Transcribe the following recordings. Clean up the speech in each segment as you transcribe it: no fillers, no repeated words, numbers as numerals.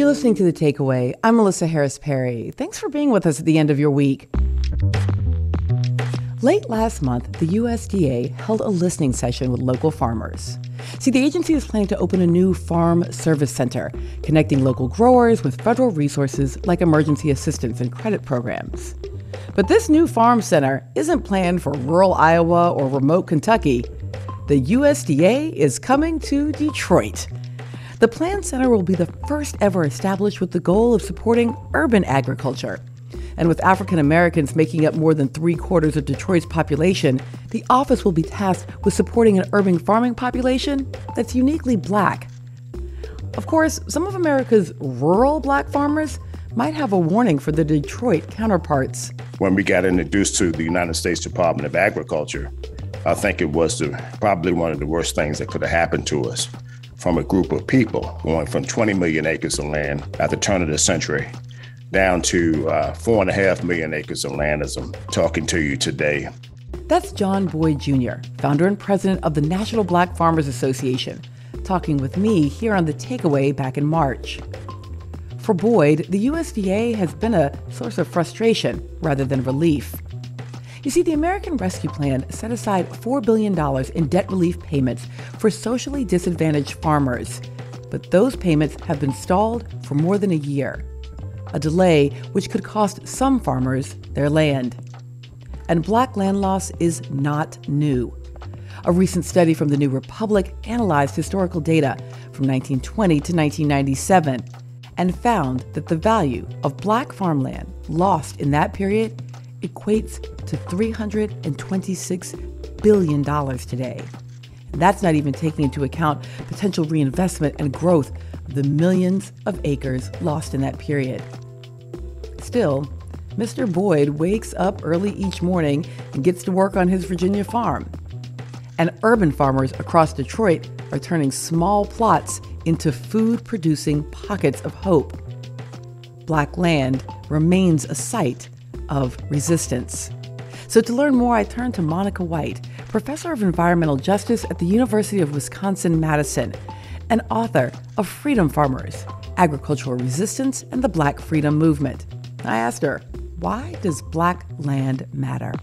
You're listening to The Takeaway. I'm Melissa Harris Perry. Thanks for being with us at the end of your week. Late last month, the USDA held a listening session with local farmers. See, the agency is planning to open a new farm service center, connecting local growers with federal resources like emergency assistance and credit programs. But this new farm center isn't planned for rural Iowa or remote Kentucky. The USDA is coming to Detroit. The planned center will be the first ever established with the goal of supporting urban agriculture. And with African Americans making up more than 3/4 of Detroit's population, the office will be tasked with supporting an urban farming population that's uniquely Black. Of course, some of America's rural Black farmers might have a warning for the Detroit counterparts. When we got introduced to the United States Department of Agriculture, I think it was probably one of the worst things that could have happened to us, from a group of people going from 20 million acres of land at the turn of the century down to 4.5 million acres of land as I'm talking to you today. That's John Boyd Jr., founder and president of the National Black Farmers Association, talking with me here on The Takeaway back in March. For Boyd, the USDA has been a source of frustration rather than relief. You see, the American Rescue Plan set aside $4 billion in debt relief payments for socially disadvantaged farmers, but those payments have been stalled for more than a year, a delay which could cost some farmers their land. And Black land loss is not new. A recent study from the New Republic analyzed historical data from 1920 to 1997 and found that the value of Black farmland lost in that period equates to $326 billion today. And that's not even taking into account potential reinvestment and growth of the millions of acres lost in that period. Still, Mr. Boyd wakes up early each morning and gets to work on his Virginia farm. And urban farmers across Detroit are turning small plots into food-producing pockets of hope. Black land remains a site of resistance. So to learn more, I turn to Monica White, professor of environmental justice at the University of Wisconsin-Madison, and author of Freedom Farmers, Agricultural Resistance and the Black Freedom Movement. I asked her, why does Black land matter?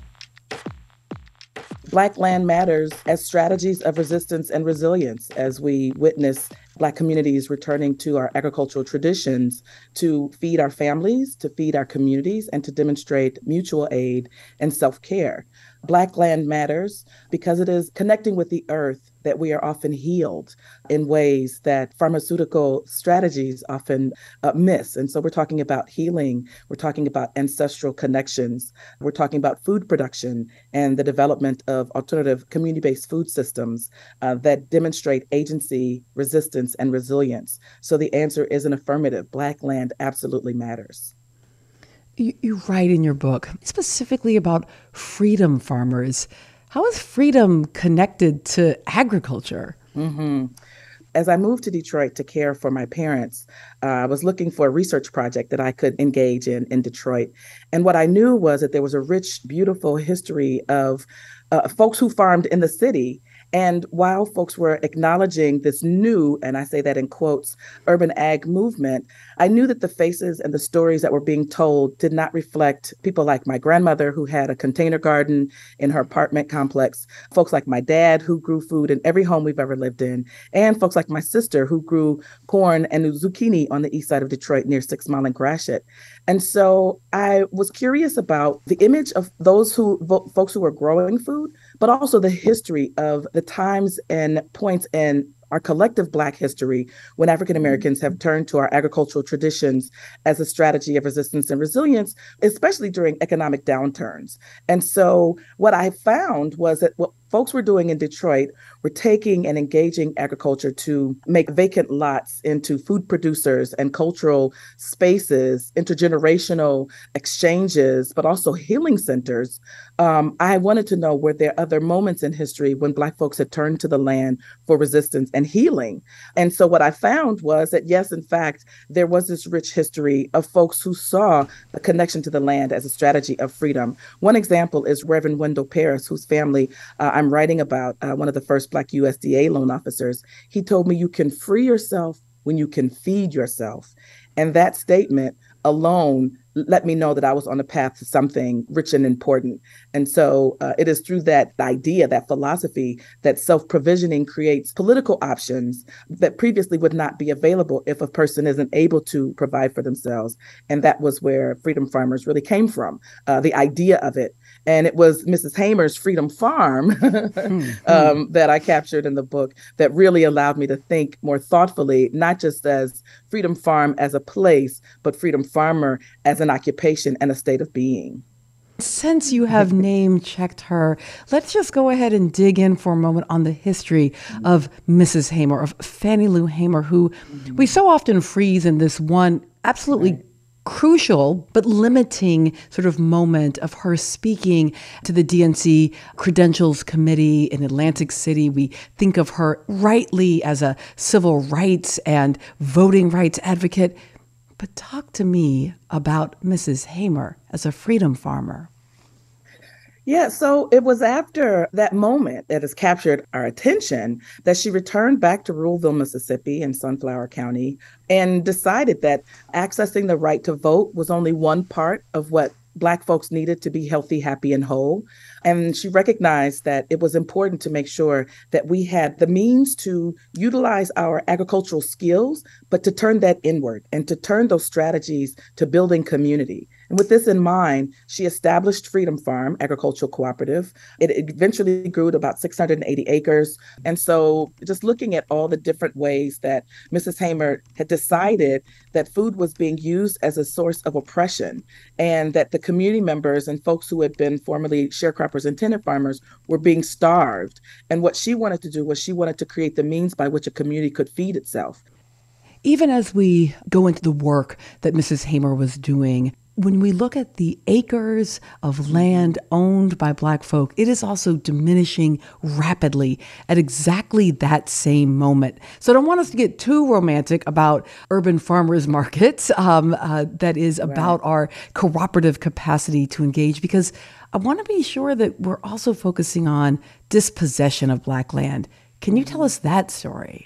Black land matters as strategies of resistance and resilience as we witness Black communities returning to our agricultural traditions to feed our families, to feed our communities, and to demonstrate mutual aid and self-care. Black land matters because it is connecting with the earth that we are often healed in ways that pharmaceutical strategies often miss. And so we're talking about healing, we're talking about ancestral connections, we're talking about food production and the development of alternative community-based food systems that demonstrate agency, resistance, and resilience. So the answer is an affirmative. Black land absolutely matters. You write in your book specifically about freedom farmers. How is freedom connected to agriculture? Mm-hmm. As I moved to Detroit to care for my parents, I was looking for a research project that I could engage in Detroit. And what I knew was that there was a rich, beautiful history of folks who farmed in the city. And while folks were acknowledging this new, and I say that in quotes, urban ag movement, I knew that the faces and the stories that were being told did not reflect people like my grandmother, who had a container garden in her apartment complex, folks like my dad, who grew food in every home we've ever lived in, and folks like my sister, who grew corn and zucchini on the east side of Detroit near 6 Mile and Gratiot. And so I was curious about the image of those folks who were growing food, but also the history of the times and points in our collective Black history when African Americans have turned to our agricultural traditions as a strategy of resistance and resilience, especially during economic downturns. And so what I found was that what folks were doing in Detroit were taking and engaging agriculture to make vacant lots into food producers and cultural spaces, intergenerational exchanges, but also healing centers. I wanted to know, were there other moments in history when Black folks had turned to the land for resistance and healing? And so what I found was that, yes, in fact, there was this rich history of folks who saw a connection to the land as a strategy of freedom. One example is Reverend Wendell Paris, whose family I'm writing about, one of the first Black USDA loan officers. He told me, you can free yourself when you can feed yourself. And that statement alone let me know that I was on the path to something rich and important. And so it is through that idea, that philosophy, that self-provisioning creates political options that previously would not be available if a person isn't able to provide for themselves. And that was where Freedom Farmers really came from, the idea of it. And it was Mrs. Hamer's Freedom Farm that I captured in the book that really allowed me to think more thoughtfully, not just as Freedom Farm as a place, but Freedom Farmer as an occupation and a state of being. Since you have name checked her, let's just go ahead and dig in for a moment on the history of Mrs. Hamer, of Fannie Lou Hamer, who we so often freeze in this one absolutely crucial but limiting sort of moment of her speaking to the DNC Credentials Committee in Atlantic City. We think of her rightly as a civil rights and voting rights advocate. But talk to me about Mrs. Hamer as a freedom farmer. Yeah, so it was after that moment that has captured our attention that she returned back to Ruleville, Mississippi in Sunflower County and decided that accessing the right to vote was only one part of what Black folks needed to be healthy, happy, and whole. And she recognized that it was important to make sure that we had the means to utilize our agricultural skills, but to turn that inward and to turn those strategies to building community. And with this in mind, she established Freedom Farm Agricultural Cooperative. It eventually grew to about 680 acres. And so just looking at all the different ways that Mrs. Hamer had decided that food was being used as a source of oppression, and that the community members and folks who had been formerly sharecroppers and tenant farmers were being starved. And what she wanted to do was she wanted to create the means by which a community could feed itself. Even as we go into the work that Mrs. Hamer was doing, when we look at the acres of land owned by Black folk, it is also diminishing rapidly at exactly that same moment. So I don't want us to get too romantic about urban farmers markets, that is about our cooperative capacity to engage, because I want to be sure that we're also focusing on dispossession of Black land. Can you tell us that story?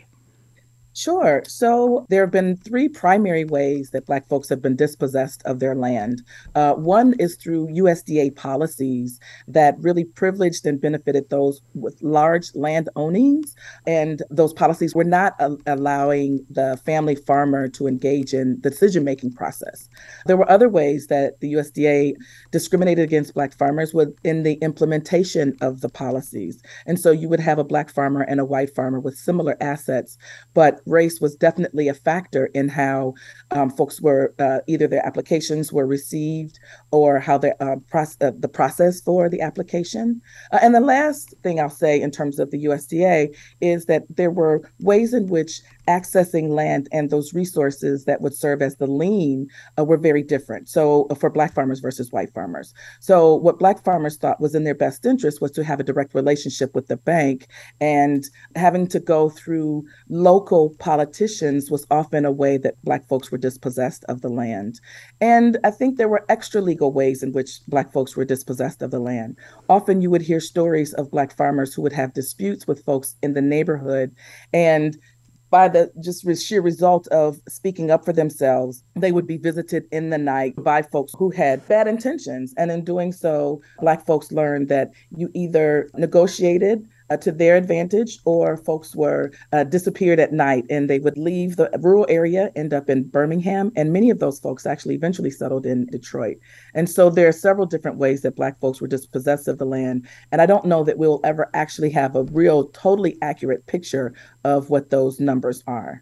Sure. So there have been three primary ways that Black folks have been dispossessed of their land. One is through USDA policies that really privileged and benefited those with large land ownings. And those policies were not allowing the family farmer to engage in the decision-making process. There were other ways that the USDA discriminated against Black farmers in the implementation of the policies. And so you would have a Black farmer and a white farmer with similar assets, but race was definitely a factor in how folks were, either their applications were received or how the process for the application. And the last thing I'll say in terms of the USDA is that there were ways in which accessing land and those resources that would serve as the lien were very different. So for Black farmers versus white farmers. So what Black farmers thought was in their best interest was to have a direct relationship with the bank, and having to go through local politicians was often a way that Black folks were dispossessed of the land. And I think there were extra legal ways in which Black folks were dispossessed of the land. Often you would hear stories of Black farmers who would have disputes with folks in the neighborhood, and by the just sheer result of speaking up for themselves, they would be visited in the night by folks who had bad intentions. And in doing so, Black folks learned that you either negotiated to their advantage, or folks were disappeared at night, and they would leave the rural area, end up in Birmingham, and many of those folks actually eventually settled in Detroit. And so there are several different ways that Black folks were dispossessed of the land, and I don't know that we'll ever actually have a real, totally accurate picture of what those numbers are.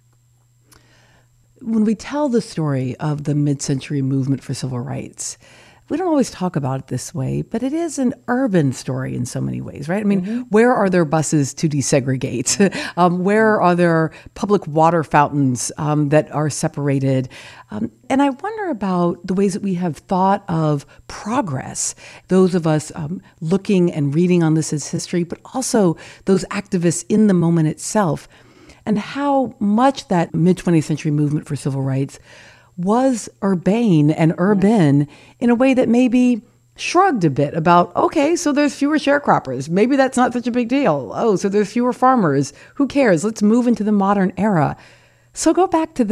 When we tell the story of the mid-century movement for civil rights, we don't always talk about it this way, but it is an urban story in so many ways, right? I mean, where are there buses to desegregate? Where are there public water fountains that are separated? And I wonder about the ways that we have thought of progress, those of us looking and reading on this as history, but also those activists in the moment itself, and how much that mid-20th century movement for civil rights was urbane and urban in a way that maybe shrugged a bit about, okay, so there's fewer sharecroppers. Maybe that's not such a big deal. Oh, so there's fewer farmers. Who cares? Let's move into the modern era. So go back to the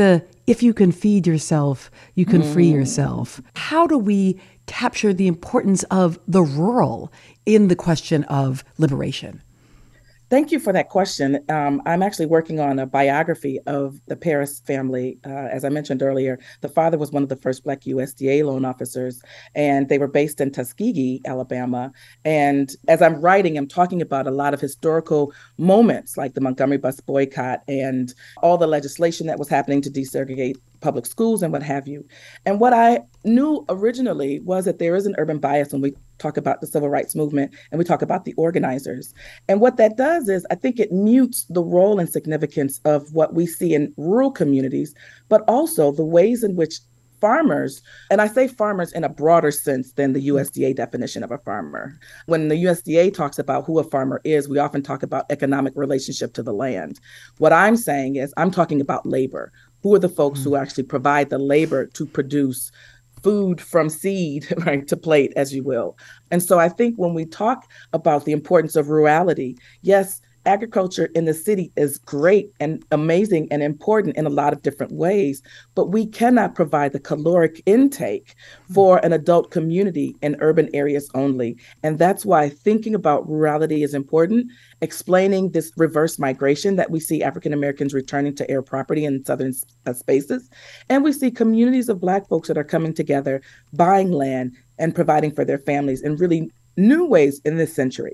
if you can feed yourself, you can free yourself. How do we capture the importance of the rural in the question of liberation? Thank you for that question. I'm actually working on a biography of the Paris family. As I mentioned earlier, the father was one of the first Black USDA loan officers, and they were based in Tuskegee, Alabama. And as I'm writing, I'm talking about a lot of historical moments like the Montgomery bus boycott and all the legislation that was happening to desegregate public schools and what have you. And what I knew originally was that there is an urban bias when we talk about the civil rights movement and we talk about the organizers. And what that does is I think it mutes the role and significance of what we see in rural communities, but also the ways in which farmers, and I say farmers in a broader sense than the USDA definition of a farmer. When the USDA talks about who a farmer is, we often talk about economic relationship to the land. What I'm saying is I'm talking about labor. Who are the folks who actually provide the labor to produce food from seed, right, to plate, as you will? And so I think when we talk about the importance of rurality, yes, agriculture in the city is great and amazing and important in a lot of different ways, but we cannot provide the caloric intake for an adult community in urban areas only. And that's why thinking about rurality is important, explaining this reverse migration that we see African Americans returning to air property in southern spaces. And we see communities of Black folks that are coming together, buying land and providing for their families in really new ways in this century.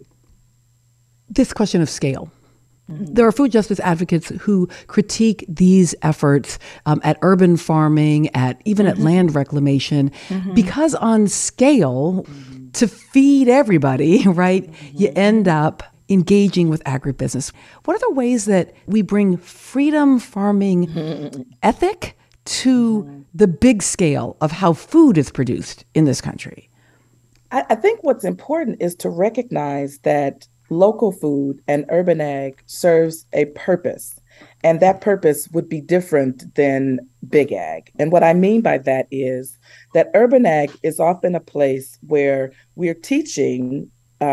This question of scale. There are food justice advocates who critique these efforts at urban farming, even at land reclamation, because on scale, to feed everybody, right, you end up engaging with agribusiness. What are the ways that we bring freedom farming ethic to the big scale of how food is produced in this country? I think what's important is to recognize that local food and urban ag serves a purpose, and that purpose would be different than big ag. And what I mean by that is that urban ag is often a place where we're teaching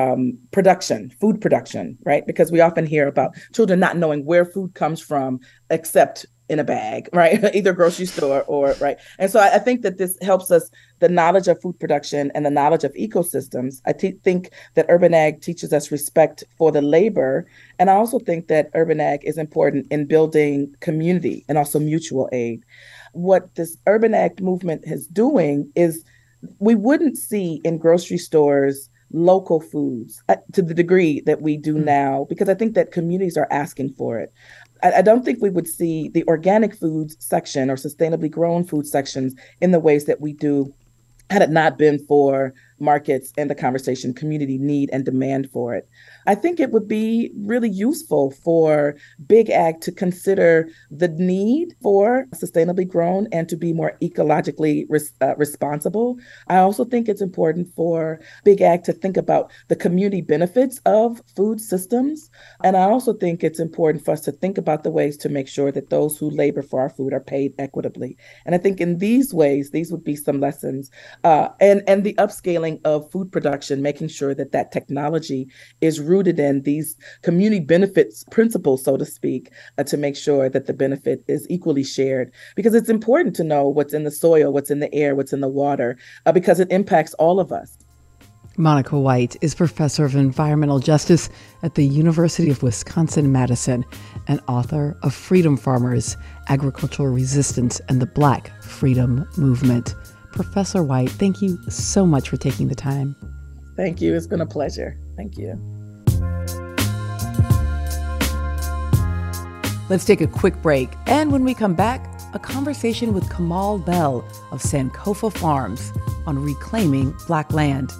food production, right? Because we often hear about children not knowing where food comes from except in a bag, right? Either grocery store or, right? And so I think that this helps us, the knowledge of food production and the knowledge of ecosystems. I think that urban ag teaches us respect for the labor. And I also think that urban ag is important in building community and also mutual aid. What this urban ag movement is doing is we wouldn't see in grocery stores local foods to the degree that we do now, because I think that communities are asking for it. I don't think we would see the organic foods section or sustainably grown food sections in the ways that we do had it not been for markets and the conversation community need and demand for it. I think it would be really useful for big ag to consider the need for sustainably grown and to be more ecologically responsible. I also think it's important for big ag to think about the community benefits of food systems. And I also think it's important for us to think about the ways to make sure that those who labor for our food are paid equitably. And I think in these ways, these would be some lessons. And the upscaling of food production, making sure that that technology is rooted in these community benefits principles, so to speak, to make sure that the benefit is equally shared. Because it's important to know what's in the soil, what's in the air, what's in the water, because it impacts all of us. Monica White is professor of environmental justice at the University of Wisconsin-Madison and author of Freedom Farmers, Agricultural Resistance and the Black Freedom Movement. Professor White, thank you so much for taking the time. Thank you. It's been a pleasure. Thank you. Let's take a quick break. And when we come back, a conversation with Kamal Bell of Sankofa Farms on reclaiming Black land.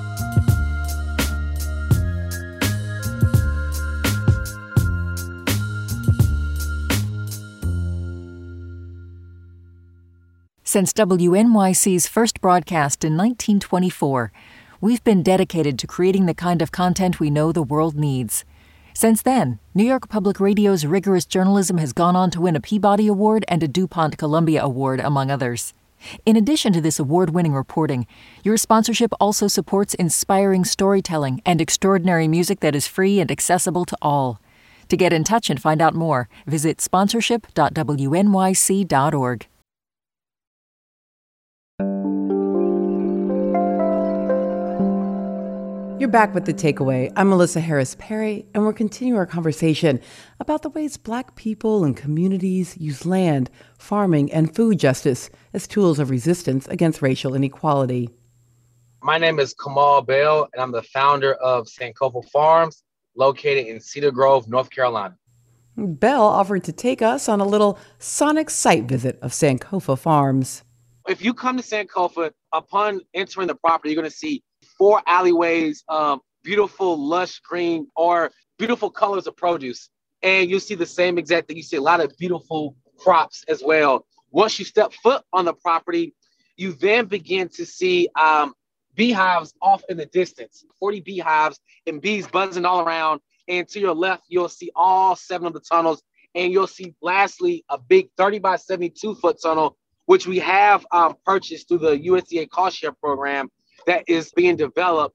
Since WNYC's first broadcast in 1924, we've been dedicated to creating the kind of content we know the world needs. Since then, New York Public Radio's rigorous journalism has gone on to win a Peabody Award and a DuPont Columbia Award, among others. In addition to this award-winning reporting, your sponsorship also supports inspiring storytelling and extraordinary music that is free and accessible to all. To get in touch and find out more, visit sponsorship.wnyc.org. You're back with The Takeaway. I'm Melissa Harris Perry, and we're continuing our conversation about the ways Black people and communities use land, farming, and food justice as tools of resistance against racial inequality. My name is Kamal Bell, and I'm the founder of Sankofa Farms, located in Cedar Grove, North Carolina. Bell offered to take us on a little sonic site visit of Sankofa Farms. If you come to Sankofa, upon entering the property, you're going to see 4 alleyways of beautiful, lush green or beautiful colors of produce. And you'll see the same exact thing. You see a lot of beautiful crops as well. Once you step foot on the property, you then begin to see beehives off in the distance, 40 beehives and bees buzzing all around. And to your left, you'll see all 7 of the tunnels. And you'll see, lastly, a big 30 by 72-foot tunnel, which we have purchased through the USDA cost share program that is being developed.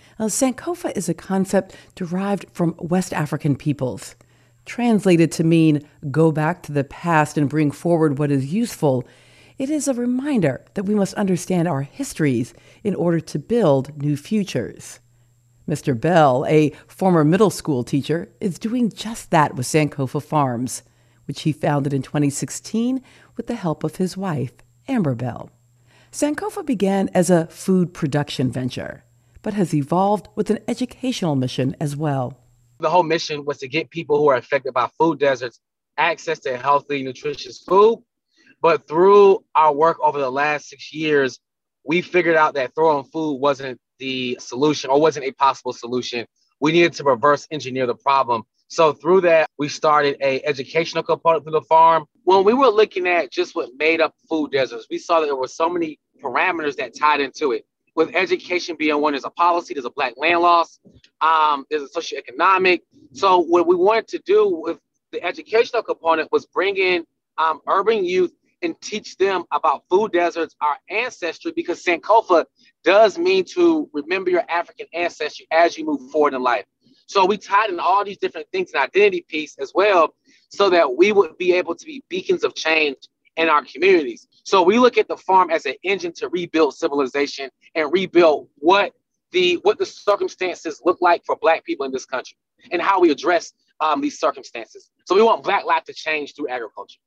Sankofa is a concept derived from West African peoples. Translated to mean go back to the past and bring forward what is useful, it is a reminder that we must understand our histories in order to build new futures. Mr. Bell, a former middle school teacher, is doing just that with Sankofa Farms, which he founded in 2016 with the help of his wife, Amber Bell. Sankofa began as a food production venture, but has evolved with an educational mission as well. The whole mission was to get people who are affected by food deserts access to healthy, nutritious food. But through our work over the last 6 years, we figured out that throwing food wasn't the solution or wasn't a possible solution. We needed to reverse engineer the problem. So through that, we started an educational component to the farm. When we were looking at just what made up food deserts, we saw that there were so many parameters that tied into it. With education being one, there's a policy, there's a Black land loss, there's a socioeconomic. So what we wanted to do with the educational component was bring in urban youth and teach them about food deserts, our ancestry, because Sankofa does mean to remember your African ancestry as you move forward in life. So we tied in all these different things, an identity piece as well, so that we would be able to be beacons of change in our communities. So we look at the farm as an engine to rebuild civilization and rebuild what the circumstances look like for Black people in this country and how we address these circumstances. So we want Black life to change through agriculture.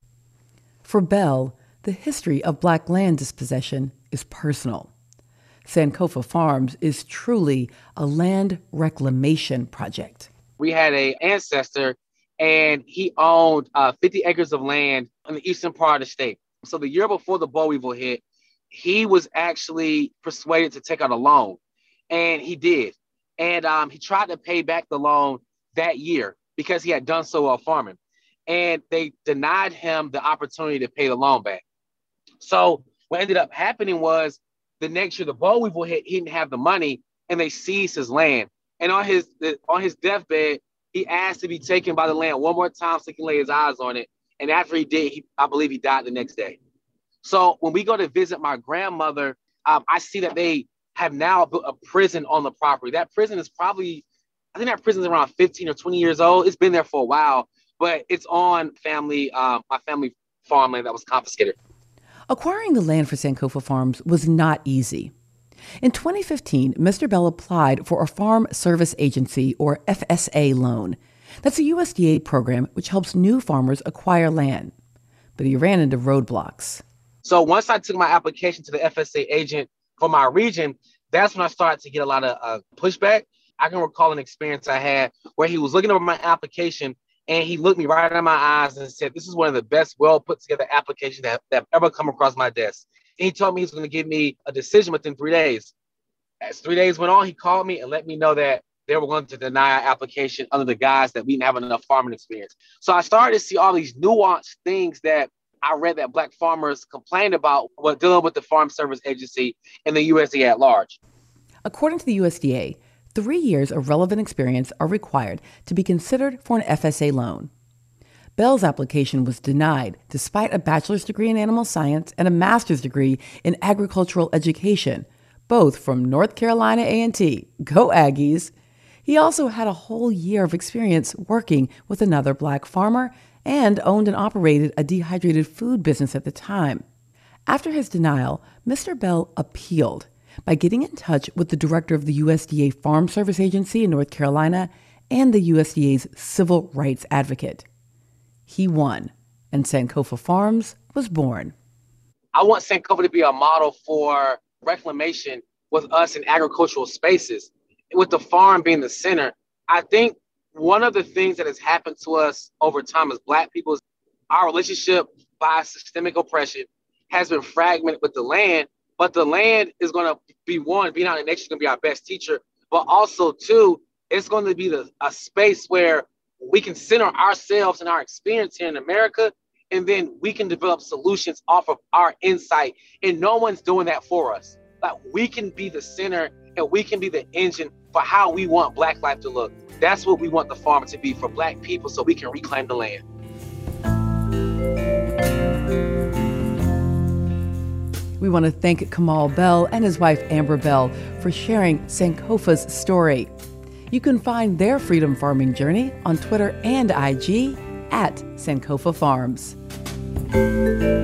For Bell, the history of Black land dispossession is personal. Sankofa Farms is truly a land reclamation project. We had an ancestor, and he owned 50 acres of land in the eastern part of the state. So the year before the boll weevil hit, he was actually persuaded to take out a loan, and he did. And he tried to pay back the loan that year because he had done so well farming. And they denied him the opportunity to pay the loan back. So what ended up happening was the next year the boll weevil hit, he didn't have the money, and they seized his land. And on his deathbed, he asked to be taken by the land one more time so he can lay his eyes on it. And after he did, I believe he died the next day. So when we go to visit my grandmother, I see that they have now built a prison on the property. That prison is probably, I think that prison is around 15 or 20 years old. It's been there for a while, but it's on my family farmland that was confiscated. Acquiring the land for Sankofa Farms was not easy. In 2015, Mr. Bell applied for a Farm Service Agency, or FSA, loan. That's a USDA program which helps new farmers acquire land. But he ran into roadblocks. So once I took my application to the FSA agent for my region, that's when I started to get a lot of pushback. I can recall an experience I had where he was looking over my application and he looked me right in my eyes and said, "This is one of the best, well put together applications that have ever come across my desk." And he told me he was going to give me a decision within 3 days. As 3 days went on, he called me and let me know that they were going to deny our application under the guise that we didn't have enough farming experience. So I started to see all these nuanced things that I read that Black farmers complained about when dealing with the Farm Service Agency and the USDA at large. According to the USDA, 3 years of relevant experience are required to be considered for an FSA loan. Bell's application was denied despite a bachelor's degree in animal science and a master's degree in agricultural education, both from North Carolina A&T. Go Aggies! He also had a whole year of experience working with another Black farmer and owned and operated a dehydrated food business at the time. After his denial, Mr. Bell appealed by getting in touch with the director of the USDA Farm Service Agency in North Carolina and the USDA's civil rights advocate. He won, and Sankofa Farms was born. I want Sankofa to be a model for reclamation with us in agricultural spaces, with the farm being the center. I think one of the things that has happened to us over time as Black people is our relationship by systemic oppression has been fragmented with the land, but the land is going to be one, being out in nature is going to be our best teacher, but also two, it's going to be a space where we can center ourselves and our experience here in America, and then we can develop solutions off of our insight, and no one's doing that for us. Like, we can be the center and we can be the engine for how we want Black life to look. That's what we want the farm to be for Black people, so we can reclaim the land. We want to thank Kamal Bell and his wife Amber Bell for sharing Sankofa's story. You can find their freedom farming journey on Twitter and IG at Sankofa Farms.